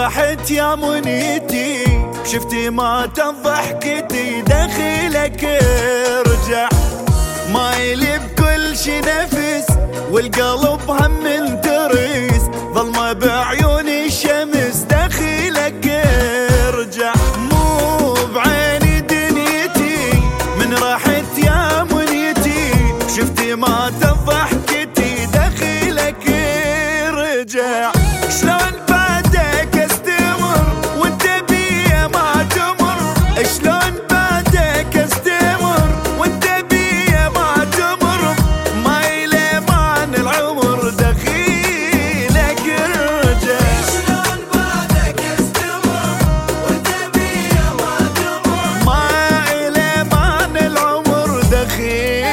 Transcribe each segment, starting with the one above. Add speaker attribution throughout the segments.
Speaker 1: راحت يا منيتي، شفتي ما ضحكتي داخلك ارجع. مايل بكل شي نفس والقلب هم منترس، ظلمة بعيوني الشمس داخلك ارجع. مو بعيني دنيتي من راحت يا منيتي، شفتي ما ضحكتي داخلك ارجع. شلون بعدك استمر وانت بيا ما تمر، شلون بعدك استمر وانت بيا ما تمر. مايله مان العمر دخيلك ارجع.
Speaker 2: شلون بعدك استمر وانت بيا ما تمر.
Speaker 1: مايله مان العمر دخيلك.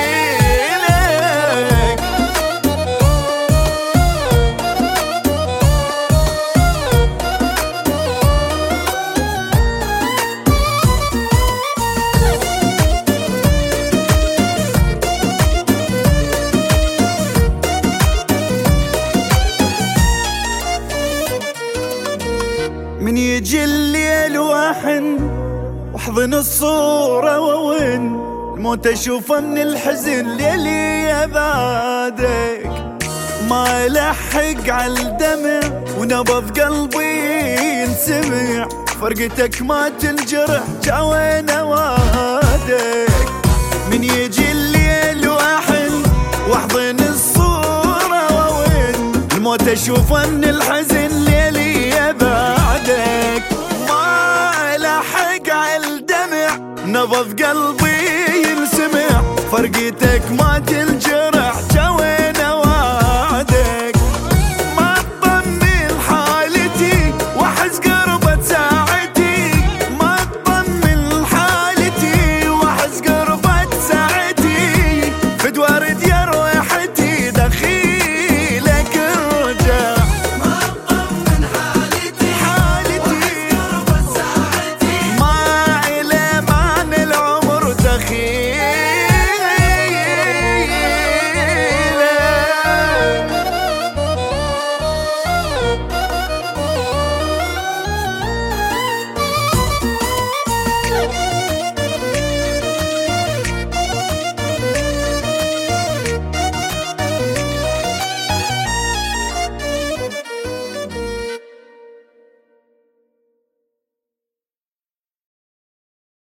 Speaker 1: من يجي الليل واحن واحضن الصورة وون، الموت اشوفه من الحزن ليلي يا بعدك. ما لحق عالدمع ونبض قلبي ينسمع، فرقتك ما تنجرح جاوين وادك. من يجي الليل واحن واحضن الصورة وون، الموت اشوفه من الحزن ليلي يا بعدك. ما لحق عالدمع نبض قلبي ينسمع، فرقتك ما تنجرح